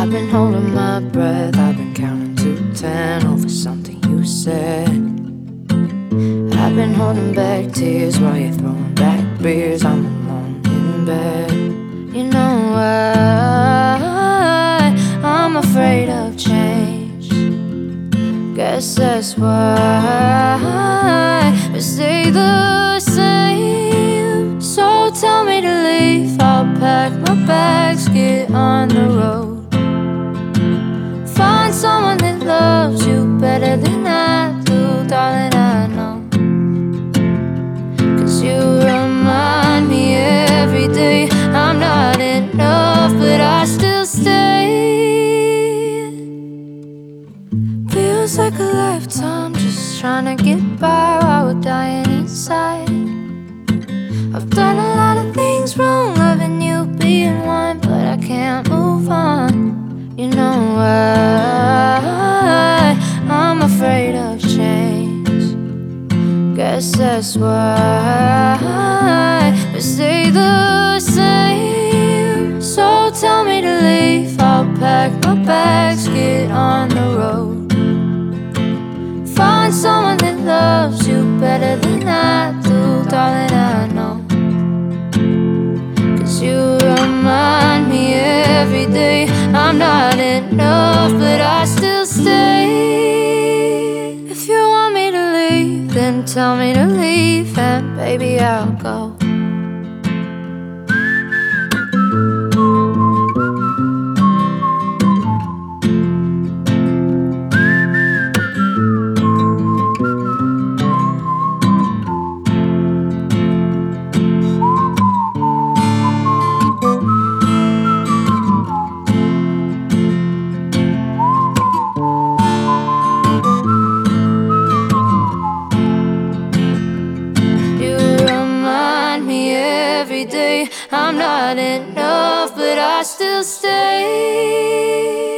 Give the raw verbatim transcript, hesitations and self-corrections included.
I've been holding my breath, I've been counting to ten over something you said. I've been holding back tears while you're throwing back beers. I'm alone in bed. You know why I'm afraid of change. Guess that's why we stay the same. So tell me to leave, I'll pack my bags, get on the road. Find someone that loves you better than I do, darling, I know. Cause you remind me every day I'm not enough, but I still stay. Feels like a lifetime just trying to get by while we're dying inside. I've done a lot of things wrong, loving you being one, but I can't move on. You know why I'm afraid of change. Guess that's why we stay the same. So tell me to leave, I'll pack my bags, get on the road. Find someone that loves you better than I do, darling, I know. Cause you remind me every day I'm not enough, but I still stay. If you want me to leave, then tell me to leave, and baby, I'll go. Every day I'm not enough, but I still stay.